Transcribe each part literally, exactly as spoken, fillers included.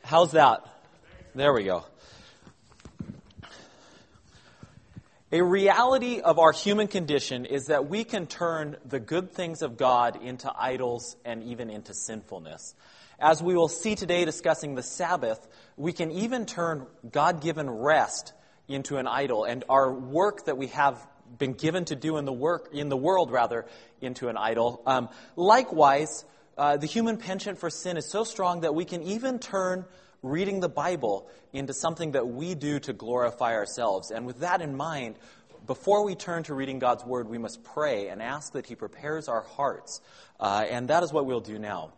How's that? There we go. A reality of our human condition is that we can turn the good things of God into idols and even into sinfulness. As we will see today discussing the Sabbath, we can even turn God-given rest into an idol, and our work that we have been given to do in the work in the world rather into an idol. Um, likewise, uh, the human penchant for sin is so strong that we can even turn reading the Bible into something that we do to glorify ourselves. And with that in mind, before we turn to reading God's Word, we must pray and ask that He prepares our hearts. Uh, and that is what we'll do now.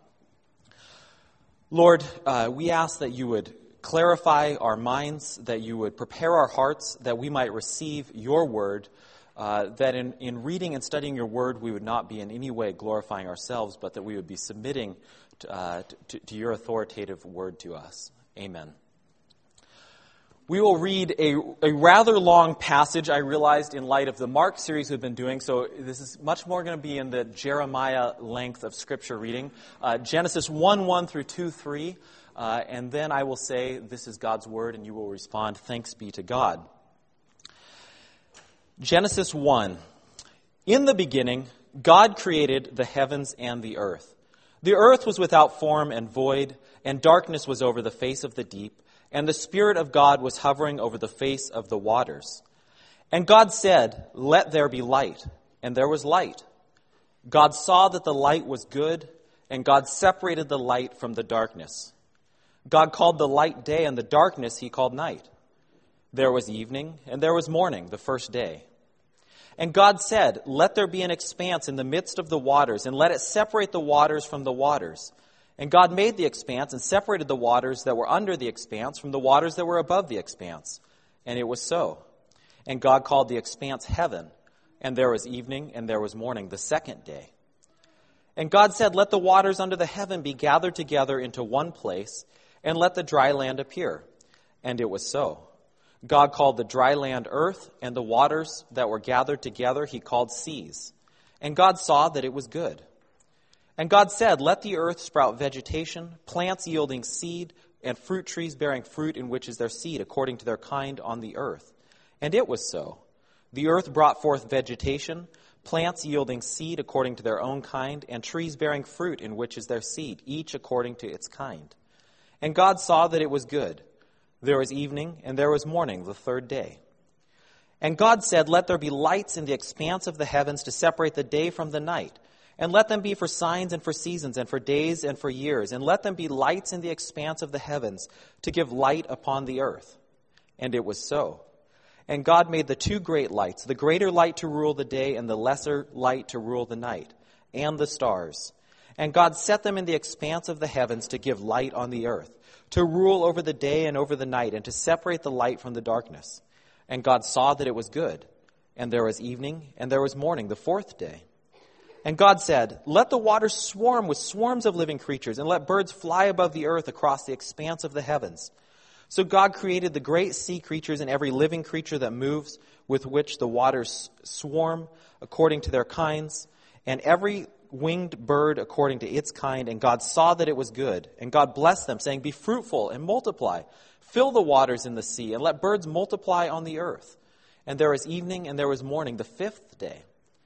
Lord, uh, we ask that you would clarify our minds, that you would prepare our hearts, that we might receive your Word, uh, that in, in reading and studying your Word, we would not be in any way glorifying ourselves, but that we would be submitting to, uh, to, to your authoritative Word to us. Amen. We will read a, a rather long passage, I realized, in light of the Mark series we've been doing. So this is much more going to be in the Jeremiah length of Scripture reading. Uh, Genesis one, one through two, three. Uh, and then I will say, this is God's Word, and you will respond, thanks be to God. Genesis one. In the beginning, God created the heavens and the earth. The earth was without form and void, and darkness was over the face of the deep, and the Spirit of God was hovering over the face of the waters. And God said, "Let there be light," and there was light. God saw that the light was good, and God separated the light from the darkness. God called the light day, and the darkness he called night. There was evening, and there was morning, the first day. And God said, "Let there be an expanse in the midst of the waters, and let it separate the waters from the waters." And God made the expanse and separated the waters that were under the expanse from the waters that were above the expanse. And it was so. And God called the expanse heaven. And there was evening, and there was morning, the second day. And God said, "Let the waters under the heaven be gathered together into one place, and let the dry land appear." And it was so. God called the dry land earth, and the waters that were gathered together he called seas. And God saw that it was good. And God said, "Let the earth sprout vegetation, plants yielding seed, and fruit trees bearing fruit in which is their seed, according to their kind on the earth." And it was so. The earth brought forth vegetation, plants yielding seed according to their own kind, and trees bearing fruit in which is their seed, each according to its kind. And God saw that it was good. There was evening, and there was morning, the third day. And God said, "Let there be lights in the expanse of the heavens to separate the day from the night, and let them be for signs and for seasons and for days and for years, and let them be lights in the expanse of the heavens to give light upon the earth." And it was so. And God made the two great lights, the greater light to rule the day and the lesser light to rule the night, and the stars. And God set them in the expanse of the heavens to give light on the earth, to rule over the day and over the night, and to separate the light from the darkness. And God saw that it was good. And there was evening, and there was morning, the fourth day. And God said, "Let the waters swarm with swarms of living creatures, and let birds fly above the earth across the expanse of the heavens." So God created the great sea creatures and every living creature that moves, with which the waters swarm according to their kinds, and every winged bird according to its kind. And God saw that it was good. And God blessed them, saying, "Be fruitful and multiply. Fill the waters in the sea, and let birds multiply on the earth." And there was evening, and there was morning, the fifth day.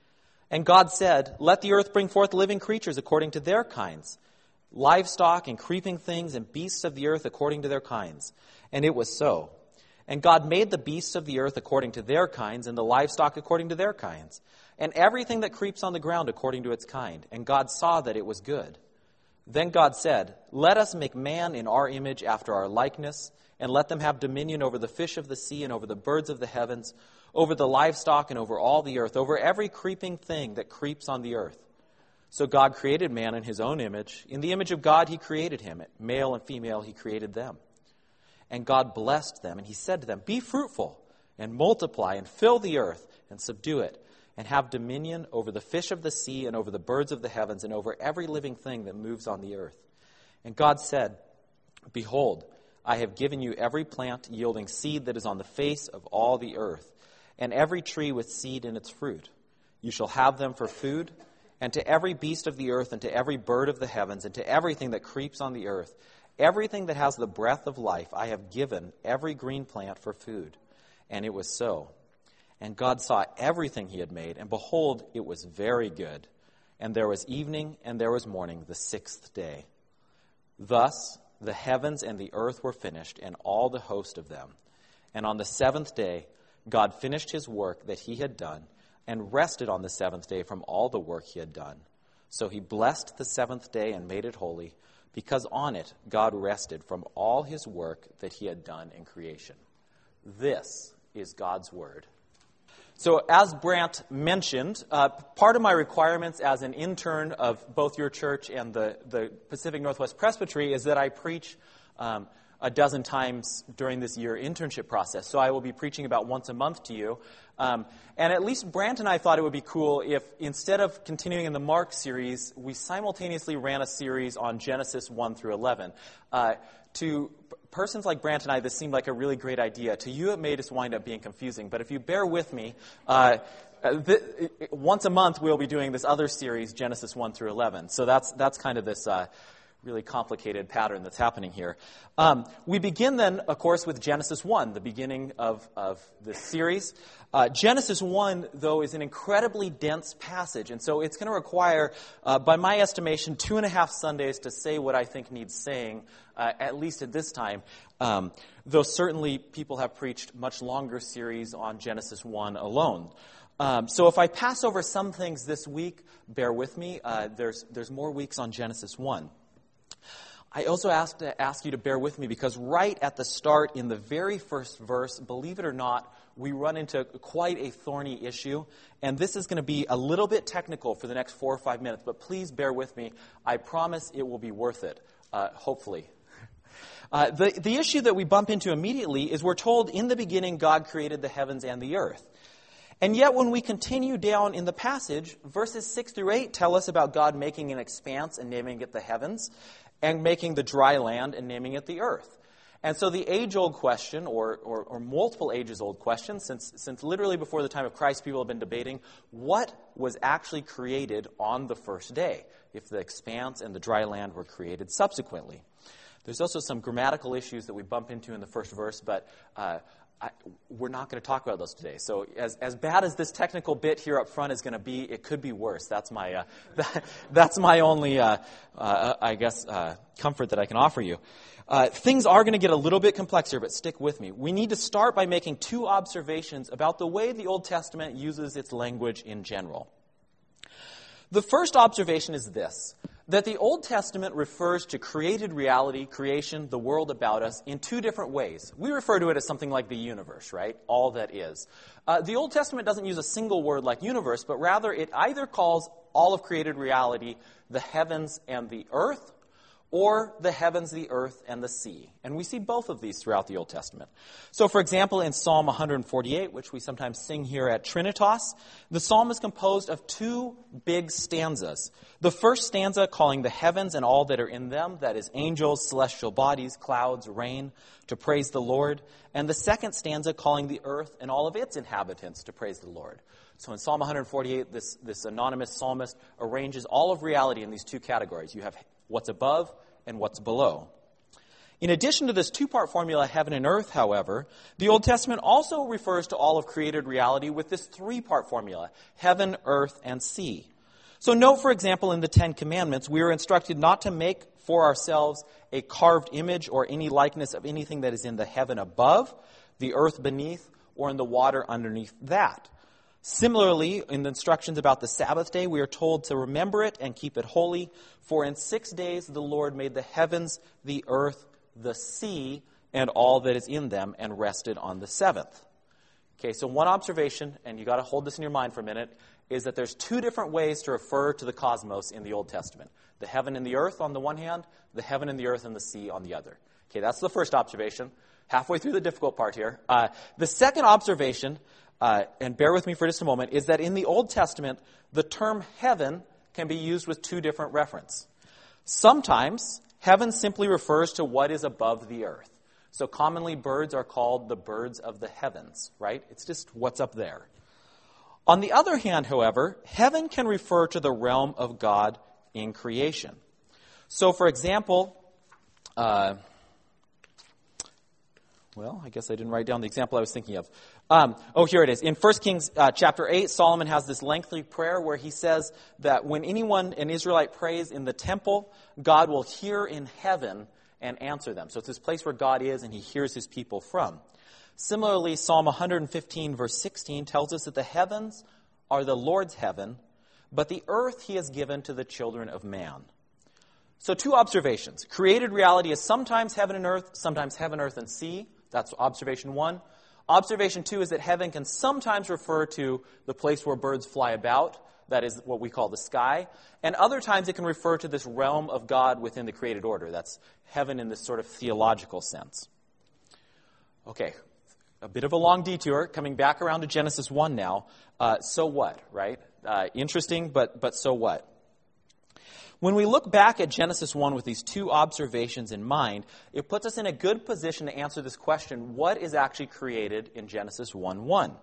And God said, "Let the earth bring forth living creatures according to their kinds, livestock and creeping things and beasts of the earth according to their kinds." And it was so. And God made the beasts of the earth according to their kinds, and the livestock according to their kinds, and everything that creeps on the ground according to its kind. And God saw that it was good. Then God said, "Let us make man in our image after our likeness, and let them have dominion over the fish of the sea and over the birds of the heavens, over the livestock and over all the earth, over every creeping thing that creeps on the earth." So God created man in his own image. In the image of God he created him. Male and female he created them. And God blessed them, and he said to them, "Be fruitful and multiply and fill the earth and subdue it, and have dominion over the fish of the sea and over the birds of the heavens and over every living thing that moves on the earth." And God said, "Behold, I have given you every plant yielding seed that is on the face of all the earth, and every tree with seed in its fruit. You shall have them for food, and to every beast of the earth, and to every bird of the heavens, and to everything that creeps on the earth, Everything that has the breath of life I have given every green plant for food. And it was so. And God saw everything he had made, and behold, it was very good. And there was evening, and there was morning, the sixth day. Thus the heavens and the earth were finished, and all the host of them. And on the seventh day God finished his work that he had done, and rested on the seventh day from all the work he had done. So he blessed the seventh day and made it holy, because on it God rested from all his work that he had done in creation. This is God's word. So as Brant mentioned, uh, part of my requirements as an intern of both your church and the, the Pacific Northwest Presbytery is that I preach um, a dozen times during this year internship process. So I will be preaching about once a month to you. Um, and at least Brant and I thought it would be cool if instead of continuing in the Mark series, we simultaneously ran a series on Genesis one through eleven. Uh, to persons like Brant and I, this seemed like a really great idea. To you, it may just wind up being confusing. But if you bear with me, uh, th- once a month we'll be doing this other series, Genesis one through eleven. So that's that's kind of this uh, really complicated pattern that's happening here. Um, we begin then, of course, with Genesis one, the beginning of, of this series. Uh, Genesis one, though, is an incredibly dense passage, and so it's going to require, uh, by my estimation, two and a half Sundays to say what I think needs saying, uh, at least at this time, um, though certainly people have preached much longer series on Genesis one alone. Um, so if I pass over some things this week, bear with me. Uh, there's, there's more weeks on Genesis one. I also ask to ask you to bear with me because right at the start, in the very first verse, believe it or not, we run into quite a thorny issue. And this is going to be a little bit technical for the next four or five minutes, but please bear with me. I promise it will be worth it, uh, hopefully. Uh, the, the issue that we bump into immediately is we're told in the beginning God created the heavens and the earth. And yet when we continue down in the passage, verses six through eight tell us about God making an expanse and naming it the heavens, and making the dry land and naming it the earth. And so the age-old question, or, or, or multiple ages-old question, since, since literally before the time of Christ, people have been debating what was actually created on the first day, if the expanse and the dry land were created subsequently. There's also some grammatical issues that we bump into in the first verse, but uh, I, we're not going to talk about those today. So as as bad as this technical bit here up front is going to be, it could be worse. That's my uh, that, that's my only, uh, uh, I guess, uh, comfort that I can offer you. Uh, things are going to get a little bit complexer, but stick with me. We need to start by making two observations about the way the Old Testament uses its language in general. The first observation is this, that the Old Testament refers to created reality, creation, the world about us, in two different ways. We refer to it as something like the universe, right? All that is. Uh, the Old Testament doesn't use a single word like universe, but rather it either calls all of created reality the heavens and the earth, or the heavens, the earth, and the sea. And we see both of these throughout the Old Testament. So, for example, in Psalm one forty-eight, which we sometimes sing here at Trinitas, the psalm is composed of two big stanzas. The first stanza calling the heavens and all that are in them, that is angels, celestial bodies, clouds, rain, to praise the Lord. And the second stanza calling the earth and all of its inhabitants to praise the Lord. So in Psalm one forty-eight, this, this anonymous psalmist arranges all of reality in these two categories. You have what's above and what's below. In addition to this two-part formula, heaven and earth, however, the Old Testament also refers to all of created reality with this three-part formula, heaven, earth, and sea. So note, for example, in the Ten Commandments, we are instructed not to make for ourselves a carved image or any likeness of anything that is in the heaven above, the earth beneath, or in the water underneath that. Similarly, in the instructions about the Sabbath day, we are told to remember it and keep it holy. For in six days the Lord made the heavens, the earth, the sea, and all that is in them, and rested on the seventh. Okay, so one observation, and you got to hold this in your mind for a minute, is that there's two different ways to refer to the cosmos in the Old Testament. The heaven and the earth on the one hand, the heaven and the earth and the sea on the other. Okay, that's the first observation. Halfway through the difficult part here. Uh, the second observation, Uh, and bear with me for just a moment, is that in the Old Testament, the term heaven can be used with two different references. Sometimes, heaven simply refers to what is above the earth. So commonly, birds are called the birds of the heavens, right? It's just what's up there. On the other hand, however, heaven can refer to the realm of God in creation. So, for example, Uh, well, I guess I didn't write down the example I was thinking of. Um, oh, here it is. In First Kings uh, chapter eight, Solomon has this lengthy prayer where he says that when anyone, an Israelite, prays in the temple, God will hear in heaven and answer them. So it's this place where God is and he hears his people from. Similarly, Psalm one fifteen, verse sixteen, tells us that the heavens are the Lord's heaven, but the earth he has given to the children of man. So two observations. Created reality is sometimes heaven and earth, sometimes heaven, earth, and sea. That's observation one. Observation two is that heaven can sometimes refer to the place where birds fly about. That is what we call the sky. And other times it can refer to this realm of God within the created order. That's heaven in this sort of theological sense. Okay, a bit of a long detour, coming back around to Genesis one now. Uh, so what, right? Uh, interesting, but but so what? When we look back at Genesis one with these two observations in mind, it puts us in a good position to answer this question, what is actually created in Genesis one one?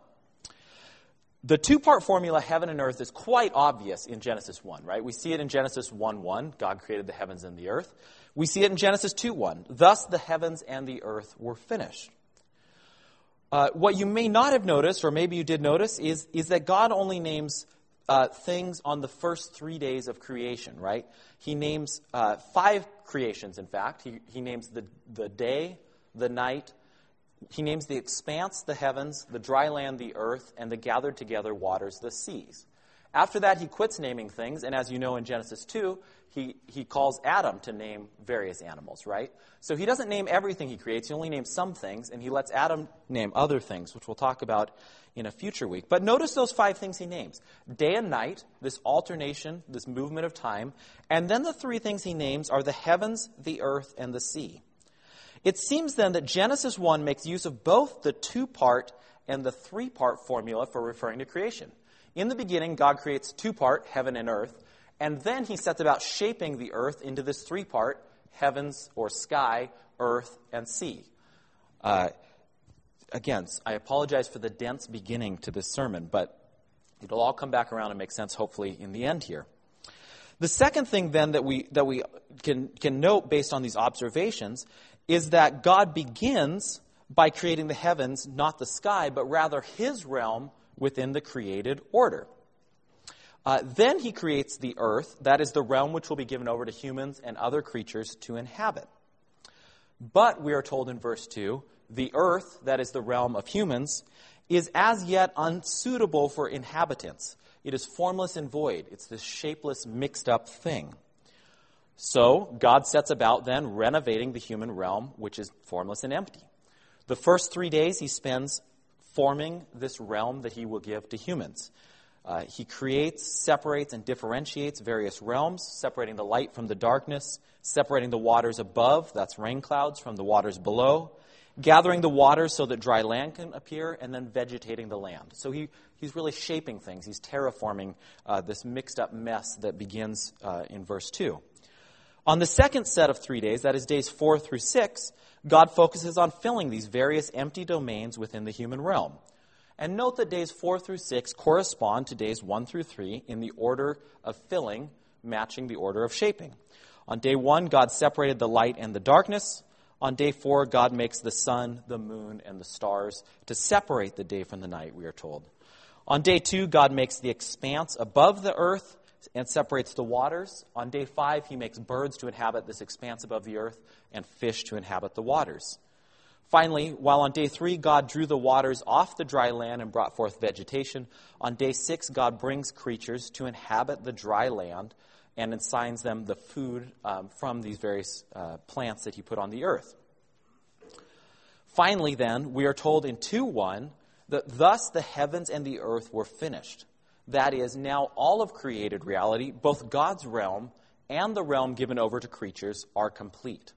The two-part formula, heaven and earth, is quite obvious in Genesis one, right? We see it in Genesis one one, God created the heavens and the earth. We see it in Genesis two one, thus the heavens and the earth were finished. Uh, what you may not have noticed, or maybe you did notice, is, is that God only names Uh, things on the first three days of creation, right? He names uh, five creations, in fact. He, he names the, the day, the night. He names the expanse, the heavens, the dry land, the earth, and the gathered together waters, the seas. After that, he quits naming things, and as you know in Genesis two, he, he calls Adam to name various animals, right? So he doesn't name everything he creates. He only names some things, and he lets Adam name other things, which we'll talk about in a future week. But notice those five things he names. Day and night, this alternation, this movement of time. And then the three things he names are the heavens, the earth, and the sea. It seems then that Genesis one makes use of both the two-part and the three-part formula for referring to creation. In the beginning, God creates two-part, heaven and earth, and then he sets about shaping the earth into this three-part, heavens or sky, earth, and sea. Uh, again, I apologize for the dense beginning to this sermon, but it'll all come back around and make sense, hopefully, in the end here. The second thing, then, that we that we can, can note based on these observations is that God begins by creating the heavens, not the sky, but rather his realm within the created order. Uh, then he creates the earth, that is the realm which will be given over to humans and other creatures to inhabit. But, we are told in verse two, the earth, that is the realm of humans, is as yet unsuitable for inhabitants. It is formless and void. It's this shapeless, mixed-up thing. So, God sets about then renovating the human realm, which is formless and empty. The first three days he spends forming this realm that he will give to humans. Uh, he creates, separates, and differentiates various realms, separating the light from the darkness, separating the waters above, that's rain clouds, from the waters below, gathering the waters so that dry land can appear, and then vegetating the land. So he, he's really shaping things. He's terraforming uh, this mixed-up mess that begins uh, in verse two. On the second set of three days, that is days four through six, God focuses on filling these various empty domains within the human realm. And note that days four through six correspond to days one through three in the order of filling, matching the order of shaping. On day one, God separated the light and the darkness. On day four, God makes the sun, the moon, and the stars to separate the day from the night, we are told. On day two, God makes the expanse above the earth and separates the waters. On day five, he makes birds to inhabit this expanse above the earth and fish to inhabit the waters. Finally, while on day three, God drew the waters off the dry land and brought forth vegetation, on day six, God brings creatures to inhabit the dry land and assigns them the food um, from these various uh, plants that he put on the earth. Finally, then, we are told in two one that thus the heavens and the earth were finished. That is, now all of created reality, both God's realm and the realm given over to creatures, are complete.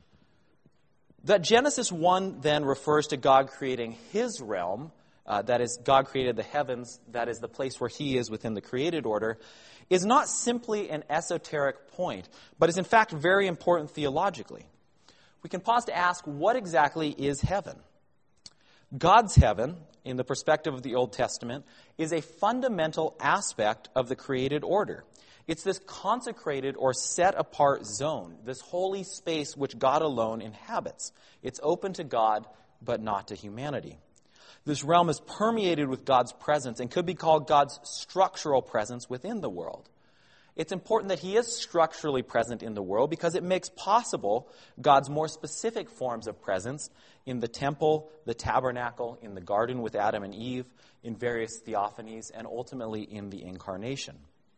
That Genesis one then refers to God creating his realm, uh, that is, God created the heavens, that is the place where he is within the created order, is not simply an esoteric point, but is in fact very important theologically. We can pause to ask, what exactly is heaven? God's heaven, in the perspective of the Old Testament, is a fundamental aspect of the created order. It's this consecrated or set-apart zone, this holy space which God alone inhabits. It's open to God, but not to humanity. This realm is permeated with God's presence and could be called God's structural presence within the world. It's important that he is structurally present in the world because it makes possible God's more specific forms of presence in the temple, the tabernacle, in the garden with Adam and Eve, in various theophanies, and ultimately in the incarnation.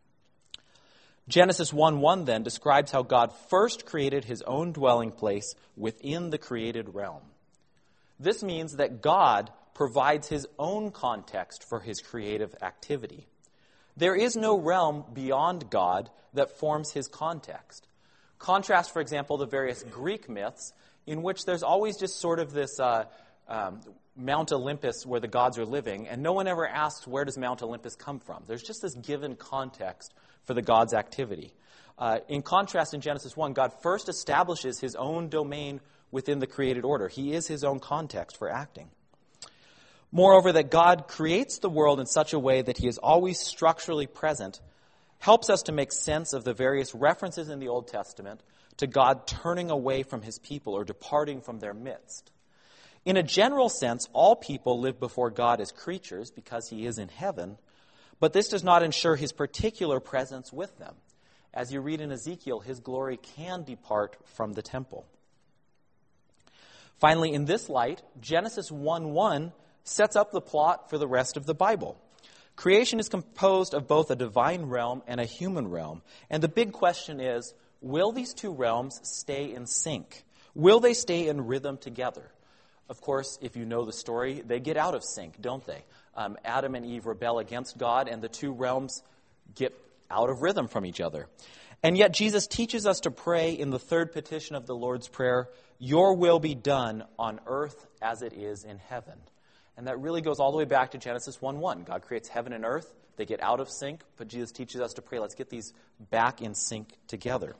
Genesis one one then describes how God first created his own dwelling place within the created realm. This means that God provides his own context for his creative activity. There is no realm beyond God that forms his context. Contrast, for example, the various Greek myths in which there's always just sort of this uh, um, Mount Olympus where the gods are living, and no one ever asks where does Mount Olympus come from. There's just this given context for the gods' activity. Uh, in contrast, in Genesis one, God first establishes his own domain within the created order. He is his own context for acting. Moreover, that God creates the world in such a way that he is always structurally present helps us to make sense of the various references in the Old Testament to God turning away from his people or departing from their midst. In a general sense, all people live before God as creatures because he is in heaven, but this does not ensure his particular presence with them. As you read in Ezekiel, his glory can depart from the temple. Finally, in this light, Genesis one one sets up the plot for the rest of the Bible. Creation is composed of both a divine realm and a human realm. And the big question is, will these two realms stay in sync? Will they stay in rhythm together? Of course, if you know the story, they get out of sync, don't they? Um, Adam and Eve rebel against God, and the two realms get out of rhythm from each other. And yet Jesus teaches us to pray in the third petition of the Lord's Prayer, "Your will be done on earth as it is in heaven." And that really goes all the way back to Genesis one one. God creates heaven and earth. They get out of sync, but Jesus teaches us to pray, let's get these back in sync together.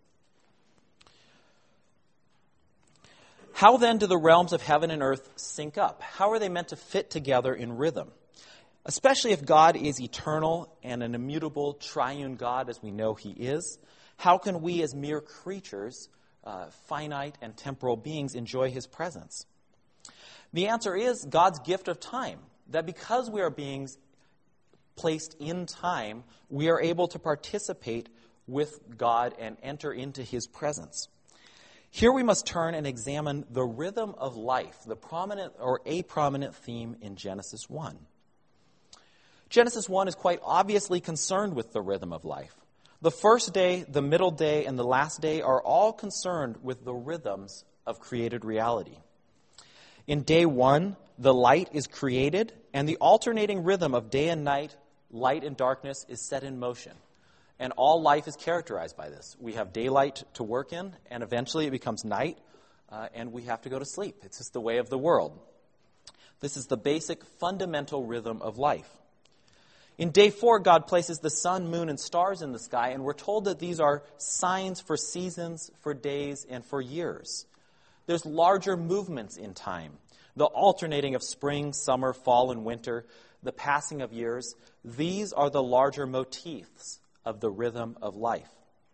How then do the realms of heaven and earth sync up? How are they meant to fit together in rhythm? Especially if God is eternal and an immutable triune God as we know he is, how can we as mere creatures, uh, finite and temporal beings, enjoy his presence? The answer is God's gift of time, that because we are beings placed in time, we are able to participate with God and enter into his presence. Here we must turn and examine the rhythm of life, the prominent or a prominent theme in Genesis one. Genesis one is quite obviously concerned with the rhythm of life. The first day, the middle day, and the last day are all concerned with the rhythms of created reality. In day one, the light is created, and the alternating rhythm of day and night, light and darkness, is set in motion. And all life is characterized by this. We have daylight to work in, and eventually it becomes night, uh, and we have to go to sleep. It's just the way of the world. This is the basic fundamental rhythm of life. In day four, God places the sun, moon, and stars in the sky, and we're told that these are signs for seasons, for days, and for years. There's larger movements in time, the alternating of spring, summer, fall, and winter, the passing of years. These are the larger motifs of the rhythm of life.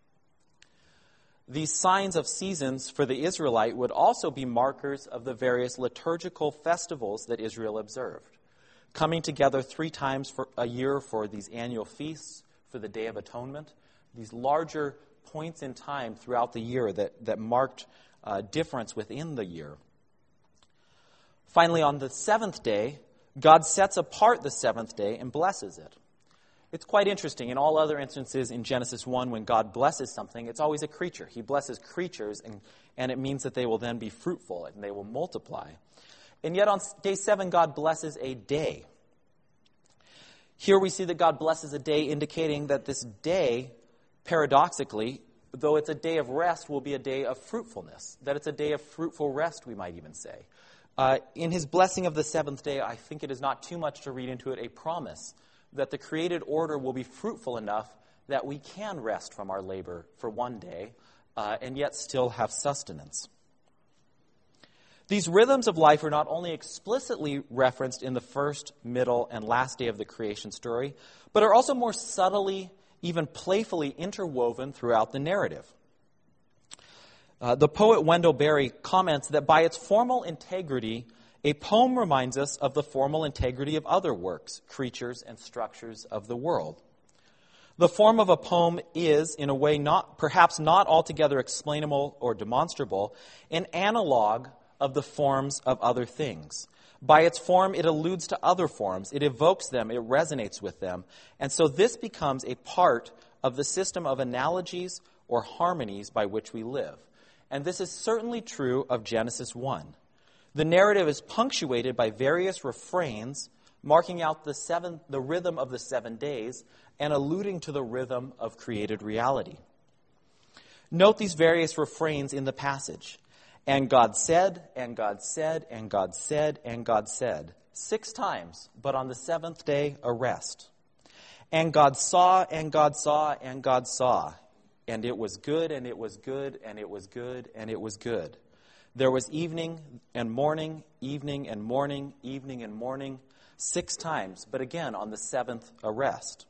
These signs of seasons for the Israelite would also be markers of the various liturgical festivals that Israel observed, coming together three times for a year for these annual feasts, for the Day of Atonement, these larger points in time throughout the year that, that marked uh, difference within the year. Finally, on the seventh day, God sets apart the seventh day and blesses it. It's quite interesting. In all other instances in Genesis one, when God blesses something, it's always a creature. He blesses creatures, and, and it means that they will then be fruitful and they will multiply. And yet on day seven, God blesses a day. Here we see that God blesses a day, indicating that this day, paradoxically, though it's a day of rest, will be a day of fruitfulness, that it's a day of fruitful rest, we might even say. Uh, in his blessing of the seventh day, I think it is not too much to read into it a promise that the created order will be fruitful enough that we can rest from our labor for one day uh, and yet still have sustenance. These rhythms of life are not only explicitly referenced in the first, middle, and last day of the creation story, but are also more subtly even playfully interwoven throughout the narrative. Uh, the poet Wendell Berry comments that by its formal integrity, a poem reminds us of the formal integrity of other works, creatures, and structures of the world. The form of a poem is, in a way not perhaps not altogether explainable or demonstrable, an analog of the forms of other things. By its form, it alludes to other forms. It evokes them. It resonates with them. And so this becomes a part of the system of analogies or harmonies by which we live. And this is certainly true of Genesis one. The narrative is punctuated by various refrains marking out the seven, the rhythm of the seven days and alluding to the rhythm of created reality. Note these various refrains in the passage. And God said, and God said, and God said, and God said. Six times, but on the seventh day, a rest. And God saw, and God saw, and God saw. And it was good, and it was good, and it was good, and it was good. There was evening and morning, evening and morning, evening and morning, six times, but again, on the seventh, a rest.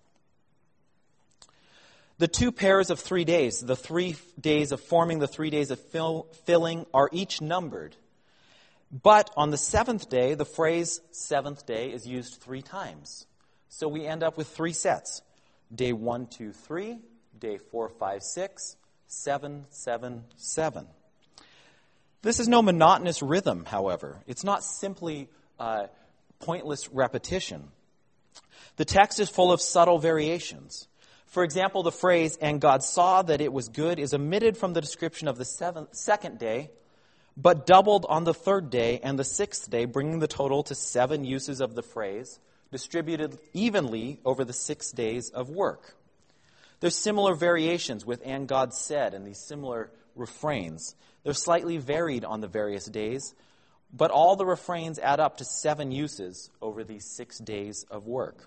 The two pairs of three days, the three days of forming, the three days of fill, filling, are each numbered. But on the seventh day, the phrase seventh day is used three times. So we end up with three sets. Day one, two, three. Day four, five, six. Seven, seven, seven. This is no monotonous rhythm, however. It's not simply uh, pointless repetition. The text is full of subtle variations. For example, the phrase, and God saw that it was good, is omitted from the description of the seventh, second day, but doubled on the third day and the sixth day, bringing the total to seven uses of the phrase, distributed evenly over the six days of work. There's similar variations with and God said and these similar refrains. They're slightly varied on the various days, but all the refrains add up to seven uses over these six days of work.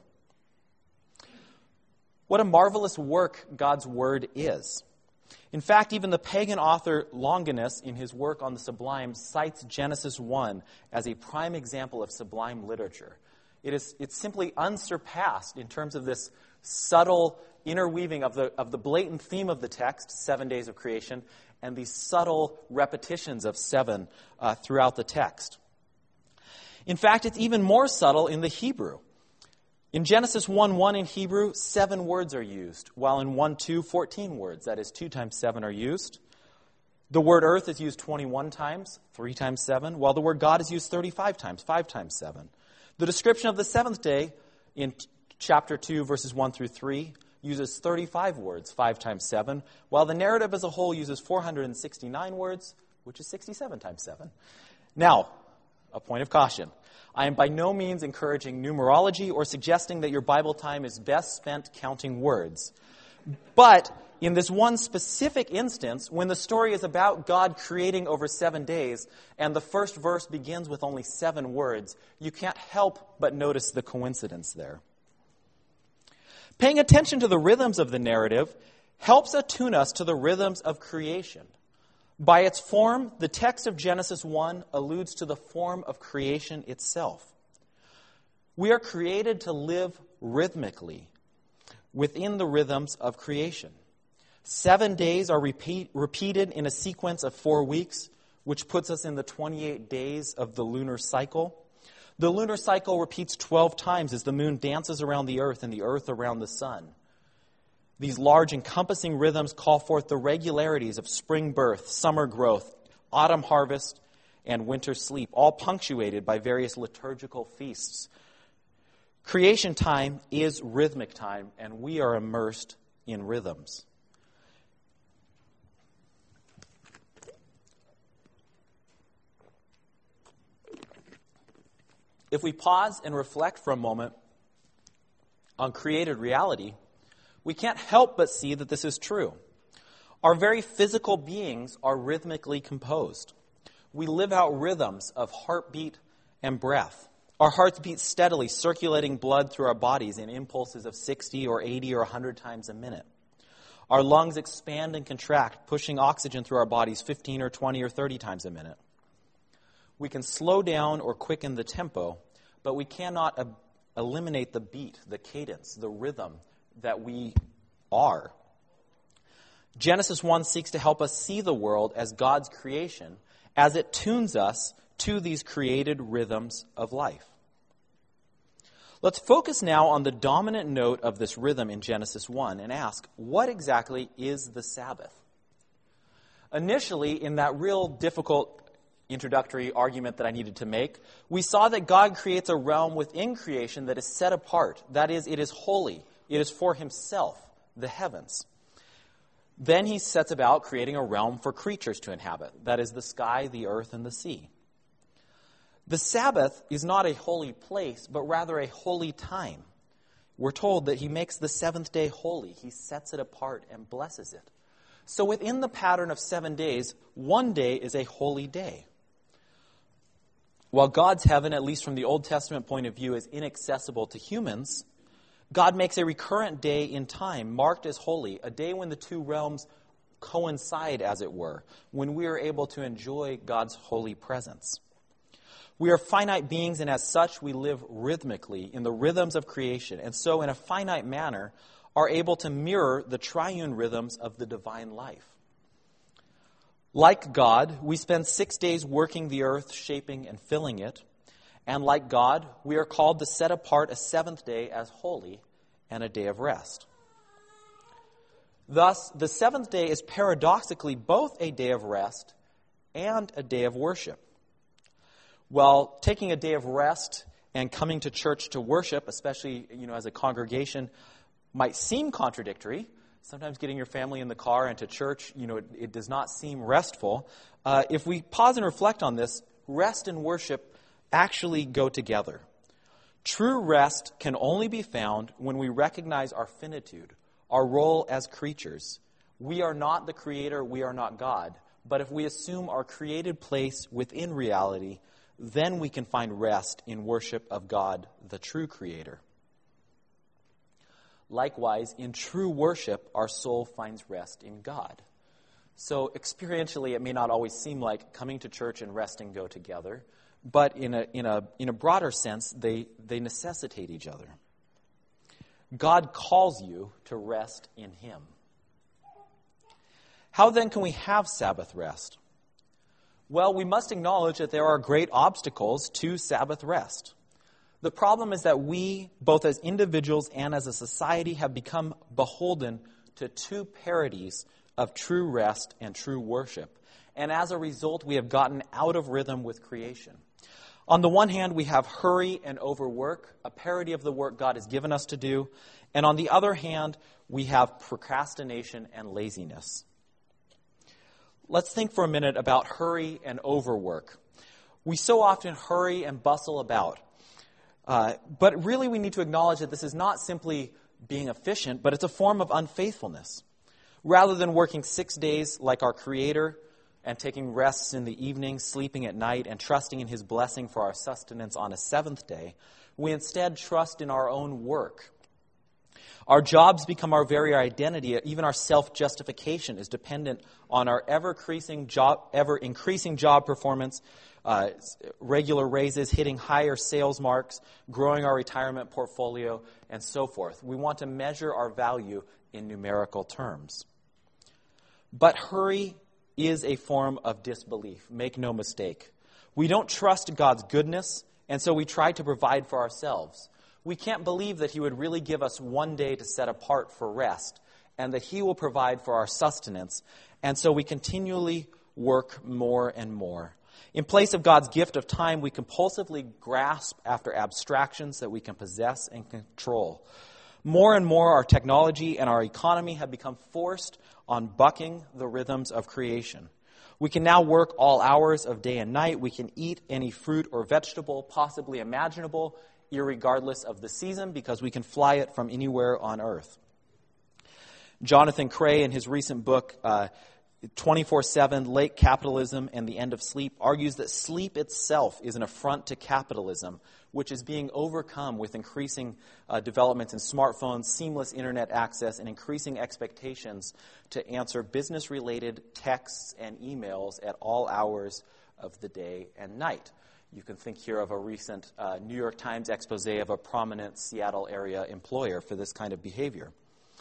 What a marvelous work God's Word is. In fact, even the pagan author Longinus, in his work on the Sublime, cites Genesis one as a prime example of sublime literature. It is, it's simply unsurpassed in terms of this subtle interweaving of the, of the blatant theme of the text, seven days of creation, and these subtle repetitions of seven uh, throughout the text. In fact, it's even more subtle in the Hebrew. In Genesis one one in Hebrew, seven words are used, while in one two, fourteen words. That is, two times seven are used. The word earth is used twenty-one times, three times seven, while the word God is used thirty-five times, five times seven. The description of the seventh day in chapter two, verses one through three, uses thirty-five words, five times seven, while the narrative as a whole uses four hundred sixty-nine words, which is sixty-seven times seven. Now, a point of caution. I am by no means encouraging numerology or suggesting that your Bible time is best spent counting words. But in this one specific instance, when the story is about God creating over seven days, and the first verse begins with only seven words, you can't help but notice the coincidence there. Paying attention to the rhythms of the narrative helps attune us to the rhythms of creation. By its form, the text of Genesis one alludes to the form of creation itself. We are created to live rhythmically within the rhythms of creation. Seven days are repeat, repeated in a sequence of four weeks, which puts us in the twenty-eight days of the lunar cycle. The lunar cycle repeats twelve times as the moon dances around the earth and the earth around the sun. These large encompassing rhythms call forth the regularities of spring birth, summer growth, autumn harvest, and winter sleep, all punctuated by various liturgical feasts. Creation time is rhythmic time, and we are immersed in rhythms. If we pause and reflect for a moment on created reality, we can't help but see that this is true. Our very physical beings are rhythmically composed. We live out rhythms of heartbeat and breath. Our hearts beat steadily, circulating blood through our bodies in impulses of sixty or eighty or one hundred times a minute. Our lungs expand and contract, pushing oxygen through our bodies fifteen or twenty or thirty times a minute. We can slow down or quicken the tempo, but we cannot ab- eliminate the beat, the cadence, the rhythm that we are. Genesis one seeks to help us see the world as God's creation, as it tunes us to these created rhythms of life. Let's focus now on the dominant note of this rhythm in Genesis one and ask, what exactly is the Sabbath? Initially, in that real difficult introductory argument that I needed to make, we saw that God creates a realm within creation that is set apart. That is, it is holy. It is for himself, the heavens. Then he sets about creating a realm for creatures to inhabit. That is the sky, the earth, and the sea. The Sabbath is not a holy place, but rather a holy time. We're told that he makes the seventh day holy. He sets it apart and blesses it. So within the pattern of seven days, one day is a holy day. While God's heaven, at least from the Old Testament point of view, is inaccessible to humans, God makes a recurrent day in time marked as holy, a day when the two realms coincide, as it were, when we are able to enjoy God's holy presence. We are finite beings, and as such, we live rhythmically in the rhythms of creation, and so in a finite manner are able to mirror the triune rhythms of the divine life. Like God, we spend six days working the earth, shaping and filling it. And like God, we are called to set apart a seventh day as holy and a day of rest. Thus, the seventh day is paradoxically both a day of rest and a day of worship. While taking a day of rest and coming to church to worship, especially, you know, as a congregation, might seem contradictory. Sometimes getting your family in the car and to church, you know, it, it does not seem restful. Uh, if we pause and reflect on this, rest and worship actually go together. True rest can only be found when we recognize our finitude, our role as creatures. We are not the creator, we are not God. But if we assume our created place within reality, then we can find rest in worship of God, the true creator. Likewise, in true worship, our soul finds rest in God. So experientially, it may not always seem like coming to church and resting go together, but in a in a in a broader sense, they, they necessitate each other. God calls you to rest in him. How then can we have Sabbath rest? Well, we must acknowledge that there are great obstacles to Sabbath rest. The problem is that we, both as individuals and as a society, have become beholden to two parodies of true rest and true worship. And as a result, we have gotten out of rhythm with creation. On the one hand, we have hurry and overwork, a parody of the work God has given us to do. And on the other hand, we have procrastination and laziness. Let's think for a minute about hurry and overwork. We so often hurry and bustle about. Uh, but really we need to acknowledge that this is not simply being efficient, but it's a form of unfaithfulness. Rather than working six days like our Creator and taking rests in the evening, sleeping at night, and trusting in his blessing for our sustenance on a seventh day, we instead trust in our own work. Our jobs become our very identity. Even our self-justification is dependent on our ever-increasing job, ever-increasing job performance, uh, regular raises, hitting higher sales marks, growing our retirement portfolio, and so forth. We want to measure our value in numerical terms. But hurry is a form of disbelief. Make no mistake. We don't trust God's goodness, and so we try to provide for ourselves. We can't believe that he would really give us one day to set apart for rest and that he will provide for our sustenance. And so we continually work more and more. In place of God's gift of time, we compulsively grasp after abstractions that we can possess and control. More and more, our technology and our economy have become forced on bucking the rhythms of creation. We can now work all hours of day and night. We can eat any fruit or vegetable possibly imaginable, irregardless of the season, because we can fly it from anywhere on earth. Jonathan Cray, in his recent book, uh, twenty-four seven, Late Capitalism and the End of Sleep, argues that sleep itself is an affront to capitalism, which is being overcome with increasing uh, developments in smartphones, seamless internet access, and increasing expectations to answer business-related texts and emails at all hours of the day and night. You can think here of a recent uh, New York Times expose of a prominent Seattle area employer for this kind of behavior.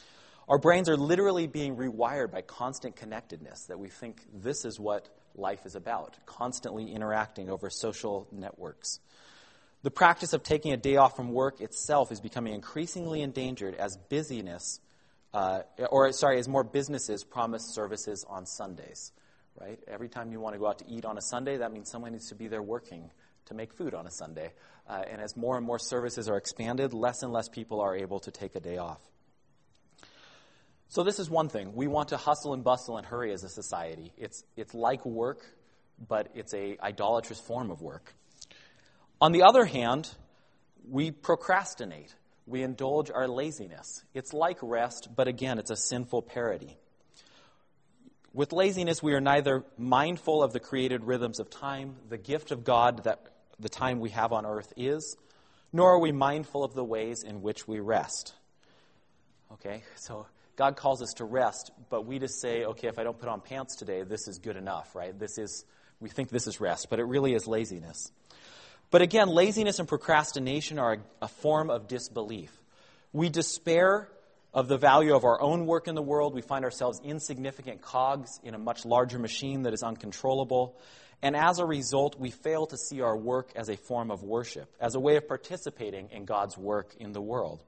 Our brains are literally being rewired by constant connectedness, that we think this is what life is about, constantly interacting over social networks. The practice of taking a day off from work itself is becoming increasingly endangered as busyness, uh, or sorry, as more businesses promise services on Sundays. Right? Every time you want to go out to eat on a Sunday, that means someone needs to be there working to make food on a Sunday. Uh, and as more and more services are expanded, less and less people are able to take a day off. So this is one thing. We want to hustle and bustle and hurry as a society. It's it's like work, but it's a idolatrous form of work. On the other hand, we procrastinate. We indulge our laziness. It's like rest, but again, it's a sinful parody. With laziness, we are neither mindful of the created rhythms of time, the gift of God that the time we have on earth is, nor are we mindful of the ways in which we rest. Okay, so God calls us to rest, but we just say, okay, if I don't put on pants today, this is good enough, right? This is, we think this is rest, but it really is laziness. But again, laziness and procrastination are a, a form of disbelief. We despair of the value of our own work in the world. We find ourselves insignificant cogs in a much larger machine that is uncontrollable. And as a result, we fail to see our work as a form of worship, as a way of participating in God's work in the world.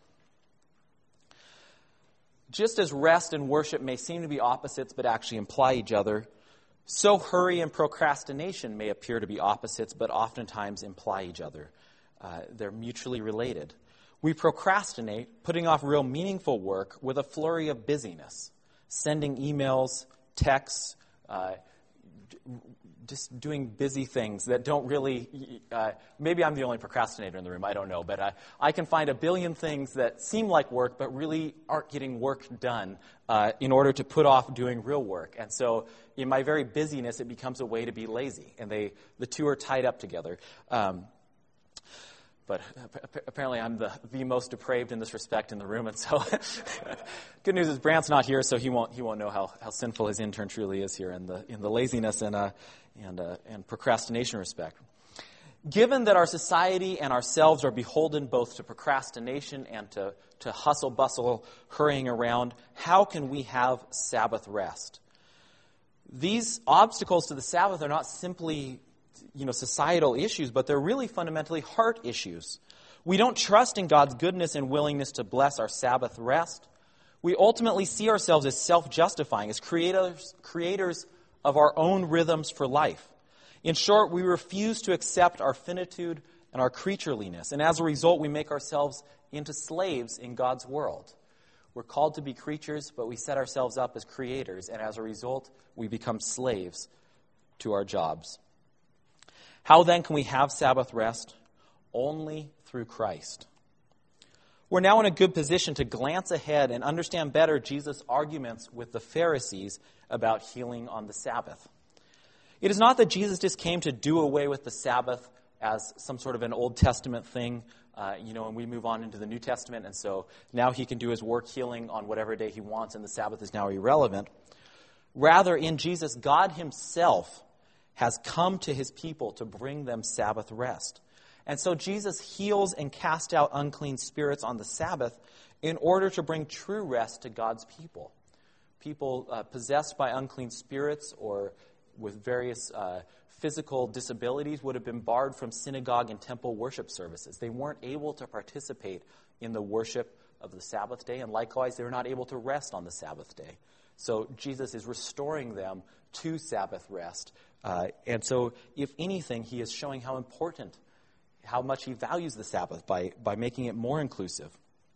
Just as rest and worship may seem to be opposites but actually imply each other, so hurry and procrastination may appear to be opposites but oftentimes imply each other. Uh, they're mutually related. We procrastinate, putting off real meaningful work with a flurry of busyness, sending emails, texts, uh, just doing busy things that don't really, uh, maybe I'm the only procrastinator in the room, I don't know, but I, I can find a billion things that seem like work but really aren't getting work done uh, in order to put off doing real work. And so in my very busyness, it becomes a way to be lazy, and they the two are tied up together. Um, But apparently I'm the, the most depraved in this respect in the room. And so good news is Brant's not here, so he won't he won't know how, how sinful his intern truly is here in the in the laziness and uh, and uh, and procrastination respect. Given that our society and ourselves are beholden both to procrastination and to, to hustle bustle, hurrying around, how can we have Sabbath rest? These obstacles to the Sabbath are not simply you know, societal issues, but they're really fundamentally heart issues. We don't trust in God's goodness and willingness to bless our Sabbath rest. We ultimately see ourselves as self-justifying, as creators, creators of our own rhythms for life. In short, we refuse to accept our finitude and our creatureliness, and as a result, we make ourselves into slaves in God's world. We're called to be creatures, but we set ourselves up as creators, and as a result, we become slaves to our jobs. How then can we have Sabbath rest? Only through Christ. We're now in a good position to glance ahead and understand better Jesus' arguments with the Pharisees about healing on the Sabbath. It is not that Jesus just came to do away with the Sabbath as some sort of an Old Testament thing, uh, you know, and we move on into the New Testament, and so now he can do his work healing on whatever day he wants, and the Sabbath is now irrelevant. Rather, in Jesus, God himself has come to his people to bring them Sabbath rest. And so Jesus heals and casts out unclean spirits on the Sabbath in order to bring true rest to God's people. People uh, possessed by unclean spirits or with various uh, physical disabilities would have been barred from synagogue and temple worship services. They weren't able to participate in the worship of the Sabbath day, and likewise, they were not able to rest on the Sabbath day. So Jesus is restoring them to Sabbath rest. Uh, and so, if anything, he is showing how important, how much he values the Sabbath by, by making it more inclusive.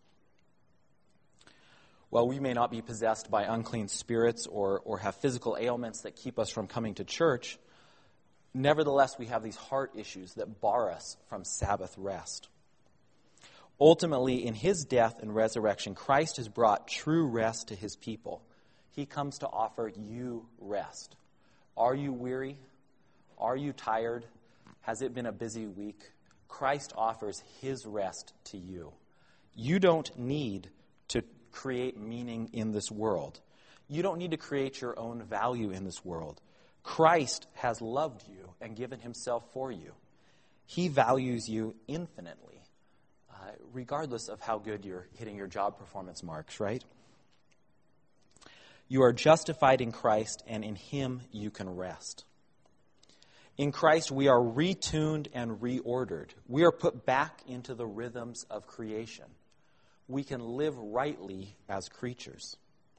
While we may not be possessed by unclean spirits or, or have physical ailments that keep us from coming to church, nevertheless, we have these heart issues that bar us from Sabbath rest. Ultimately, in his death and resurrection, Christ has brought true rest to his people. He comes to offer you rest. Are you weary? Are you tired? Has it been a busy week? Christ offers his rest to you. You don't need to create meaning in this world. You don't need to create your own value in this world. Christ has loved you and given himself for you. He values you infinitely, uh, regardless of how good you're hitting your job performance marks, right? You are justified in Christ, and in him you can rest. In Christ, we are retuned and reordered. We are put back into the rhythms of creation. We can live rightly as creatures.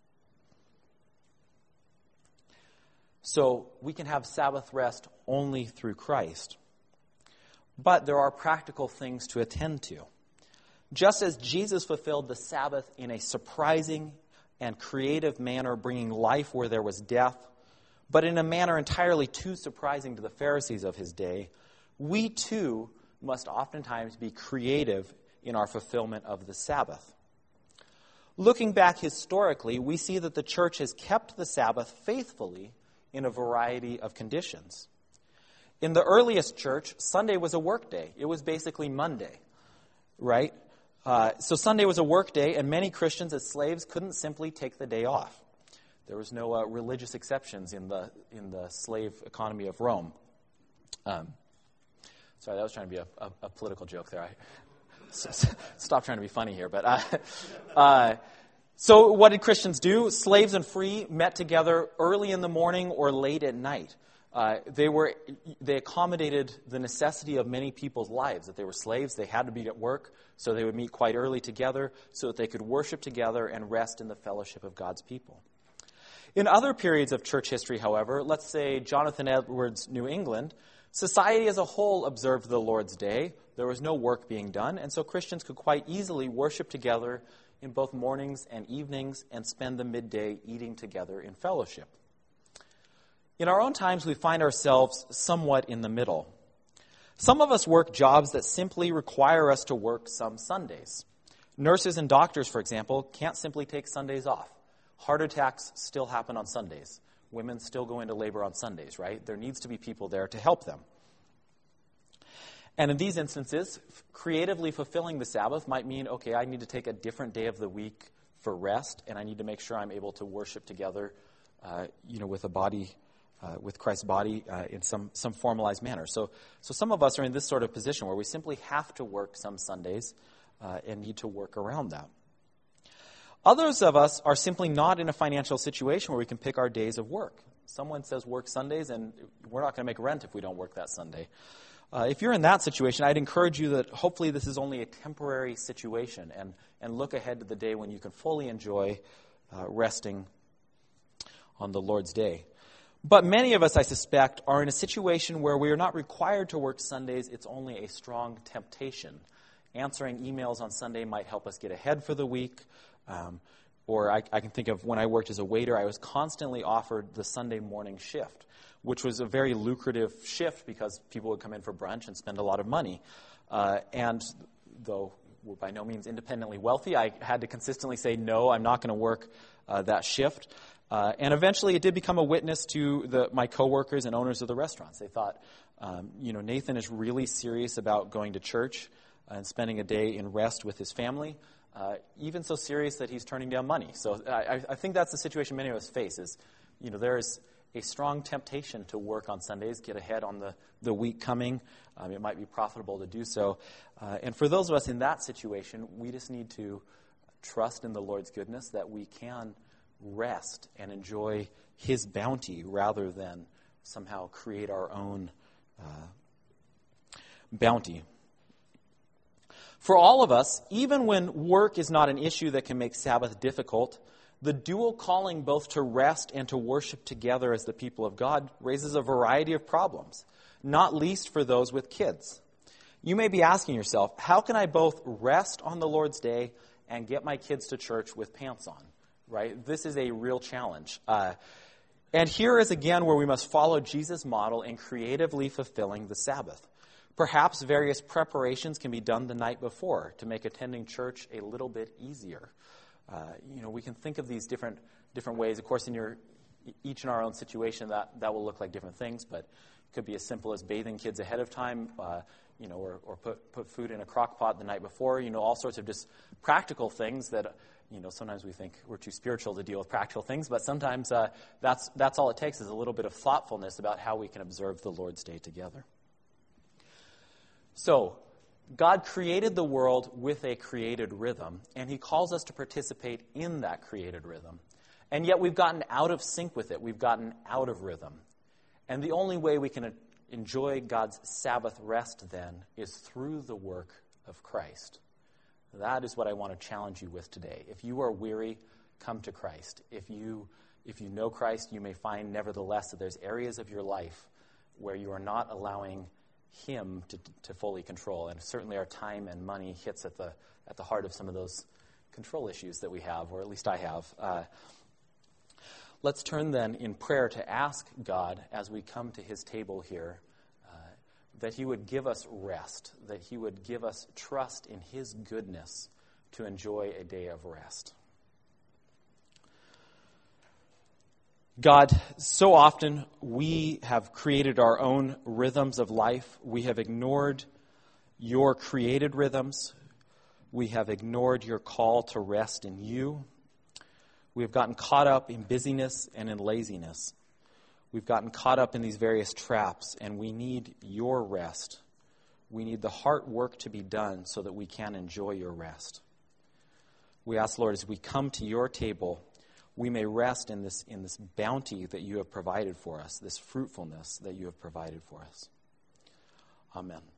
So we can have Sabbath rest only through Christ. But there are practical things to attend to. Just as Jesus fulfilled the Sabbath in a surprising and creative manner, bringing life where there was death, but in a manner entirely too surprising to the Pharisees of his day, we too must oftentimes be creative in our fulfillment of the Sabbath. Looking back historically, we see that the church has kept the Sabbath faithfully in a variety of conditions. In the earliest church, Sunday was a work day. It was basically Monday, right? Uh, so Sunday was a work day, and many Christians as slaves couldn't simply take the day off. There was no uh, religious exceptions in the in the slave economy of Rome. Um, sorry, that was trying to be a, a, a political joke there. I stop trying to be funny here. But uh, uh, so what did Christians do? Slaves and free met together early in the morning or late at night. Uh, they were they accommodated the necessity of many people's lives. That they were slaves, they had to be at work, so they would meet quite early together so that they could worship together and rest in the fellowship of God's people. In other periods of church history, however, let's say Jonathan Edwards' New England, society as a whole observed the Lord's Day. There was no work being done, and so Christians could quite easily worship together in both mornings and evenings and spend the midday eating together in fellowship. In our own times, we find ourselves somewhat in the middle. Some of us work jobs that simply require us to work some Sundays. Nurses and doctors, for example, can't simply take Sundays off. Heart attacks still happen on Sundays. Women still go into labor on Sundays, right? There needs to be people there to help them. And in these instances, creatively fulfilling the Sabbath might mean, okay, I need to take a different day of the week for rest, and I need to make sure I'm able to worship together, uh, you know, with a body Uh, with Christ's body uh, in some, some formalized manner. So so some of us are in this sort of position where we simply have to work some Sundays uh, and need to work around that. Others of us are simply not in a financial situation where we can pick our days of work. Someone says work Sundays, and we're not going to make rent if we don't work that Sunday. Uh, if you're in that situation, I'd encourage you that hopefully this is only a temporary situation, and, and look ahead to the day when you can fully enjoy uh, resting on the Lord's Day. But many of us, I suspect, are in a situation where we are not required to work Sundays. It's only a strong temptation. Answering emails on Sunday might help us get ahead for the week. Um, or I, I can think of when I worked as a waiter, I was constantly offered the Sunday morning shift, which was a very lucrative shift because people would come in for brunch and spend a lot of money. Uh, and though we're by no means independently wealthy, I had to consistently say, no, I'm not going to work uh, that shift. Uh, and eventually it did become a witness to the, my coworkers and owners of the restaurants. They thought, um, you know, Nathan is really serious about going to church and spending a day in rest with his family, uh, even so serious that he's turning down money. So I, I think that's the situation many of us face is, you know, there is a strong temptation to work on Sundays, get ahead on the, the week coming. Um, it might be profitable to do so. Uh, and for those of us in that situation, we just need to trust in the Lord's goodness that we can rest and enjoy his bounty rather than somehow create our own uh, bounty. For all of us, even when work is not an issue that can make Sabbath difficult, the dual calling both to rest and to worship together as the people of God raises a variety of problems, not least for those with kids. You may be asking yourself, how can I both rest on the Lord's Day and get my kids to church with pants on? Right? This is a real challenge. Uh, and here is again where we must follow Jesus' model in creatively fulfilling the Sabbath. Perhaps various preparations can be done the night before to make attending church a little bit easier. Uh, you know, we can think of these different different ways. Of course, in your each in our own situation, that, that will look like different things, but it could be as simple as bathing kids ahead of time, uh, you know, or, or put, put food in a crock pot the night before, you know, all sorts of just practical things that, you know, sometimes we think we're too spiritual to deal with practical things, but sometimes uh, that's that's all it takes is a little bit of thoughtfulness about how we can observe the Lord's Day together. So, God created the world with a created rhythm, and he calls us to participate in that created rhythm. And yet we've gotten out of sync with it. We've gotten out of rhythm. And the only way we can enjoy God's Sabbath rest then is through the work of Christ. That is what I want to challenge you with today. If you are weary, come to Christ. If you if you know Christ, you may find nevertheless that there's areas of your life where you are not allowing him to, to fully control. And certainly our time and money hits at the at the heart of some of those control issues that we have, or at least I have. Uh, let's turn then in prayer to ask God as we come to his table here uh, that he would give us rest, that he would give us trust in his goodness to enjoy a day of rest. God, so often we have created our own rhythms of life. We have ignored your created rhythms. We have ignored your call to rest in you. We have gotten caught up in busyness and in laziness. We've gotten caught up in these various traps, and we need your rest. We need the heart work to be done so that we can enjoy your rest. We ask, Lord, as we come to your table, we may rest in this in this bounty that you have provided for us, this fruitfulness that you have provided for us. Amen.